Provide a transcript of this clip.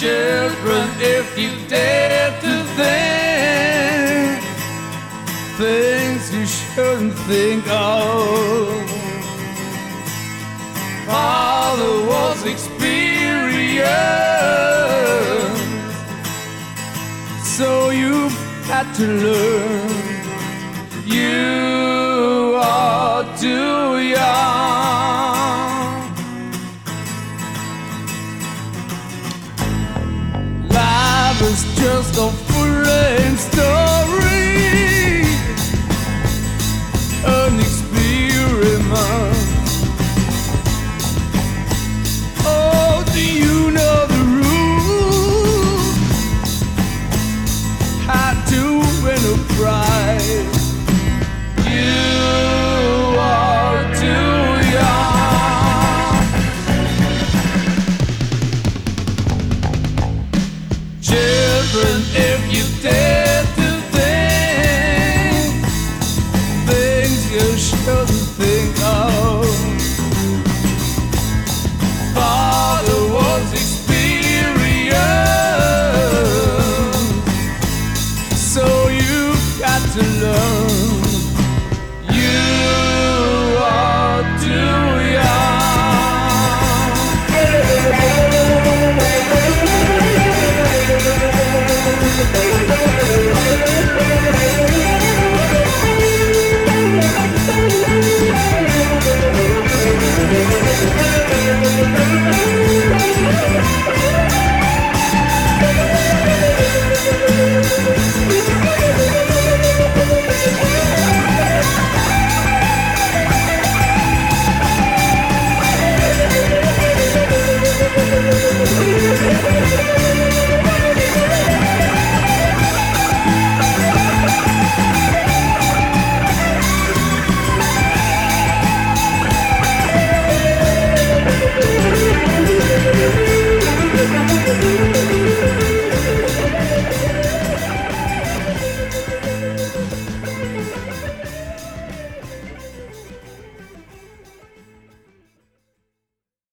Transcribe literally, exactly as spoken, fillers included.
children, if you dare to think things you shouldn't think of. Father was experienced, so you've had to learn. You are too young. Life is just a full-length story, an experiment. Oh, do you know the rules? How to win a prize? You are too young. Children, if you dare